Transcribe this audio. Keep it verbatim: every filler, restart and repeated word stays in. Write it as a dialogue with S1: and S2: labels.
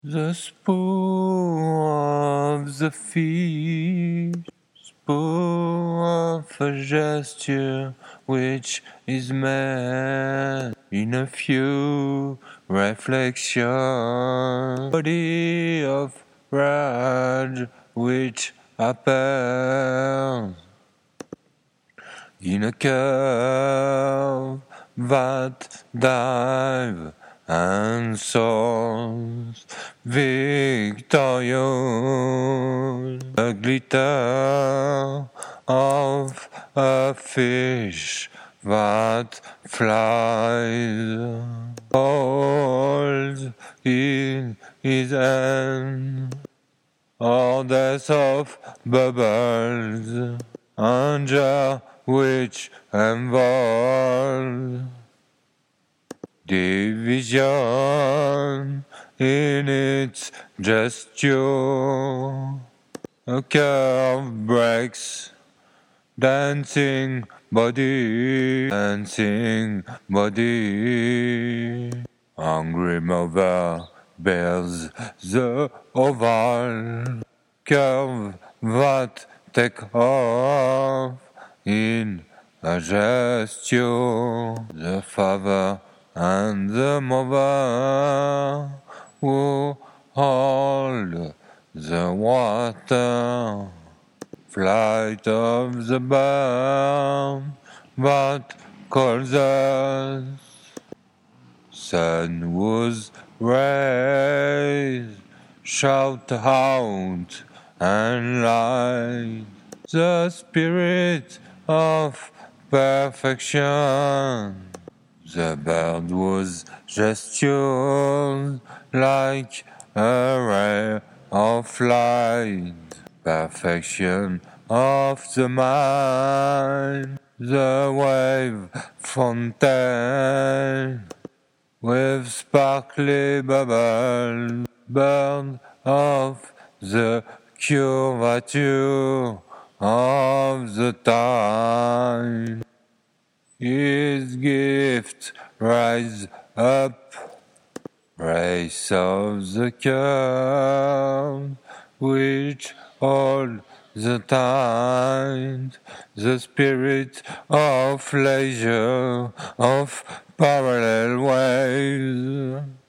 S1: The spool of the fish, spool of a gesture which is made in a few reflections, body of rage which appears in a curve that dive and soars victorious, the glitter of a fish that flies, holds in his hand orders of bubbles, under which involves division in its gesture. A curve breaks, dancing body, dancing body. Hungry mother bears the oval curve that take off in a gesture. The father and the mother who hold the water, flight of the bird that calls us, sun whose rays shout out and light, the spirit of perfection. The bird was gestured like a ray of light, perfection of the mind, the wave fontaine with sparkly bubbles, bird of the curvature of the time. His gift rise up, race of the curve, which all the time, the spirit of leisure, of parallel ways.